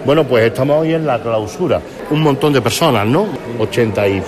Bueno, pues estamos hoy en la clausura. Un montón de personas, ¿no? 80 y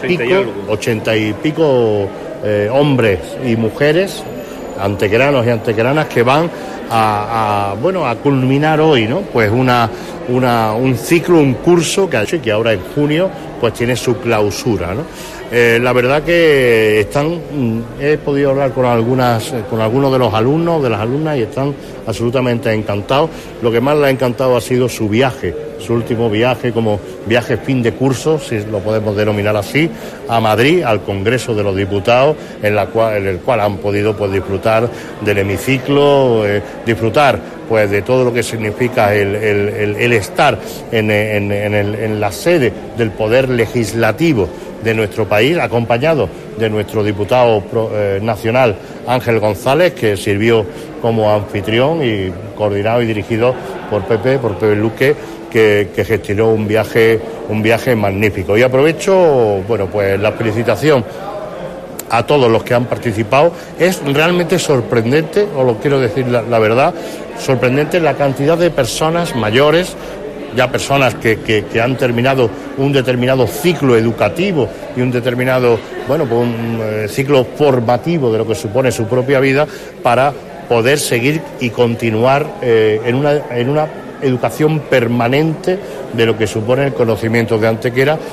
pico hombres y mujeres, antequeranos y antequeranas, que van a culminar hoy, ¿no? Pues un ciclo, un curso que ha hecho y que ahora en junio pues tiene su clausura, ¿no? La verdad que he podido hablar con algunos de los alumnos, de las alumnas, y están absolutamente encantados. Lo que más les ha encantado ha sido su viaje, su último viaje, como viaje fin de curso, si lo podemos denominar así, a Madrid, al Congreso de los Diputados, en el cual han podido pues disfrutar del hemiciclo, disfrutar pues de todo lo que significa el estar en la sede del Poder Legislativo de nuestro país, acompañado de nuestro diputado nacional Ángel González, que sirvió como anfitrión y coordinado y dirigido por Pepe Luque, que gestionó un viaje magnífico. Y aprovecho, pues la felicitación a todos los que han participado. Es realmente sorprendente, os lo quiero decir la verdad, sorprendente la cantidad de personas mayores, ya personas que han terminado un determinado ciclo educativo y un determinado, un ciclo formativo de lo que supone su propia vida, para poder seguir y continuar en una educación permanente de lo que supone el conocimiento de Antequera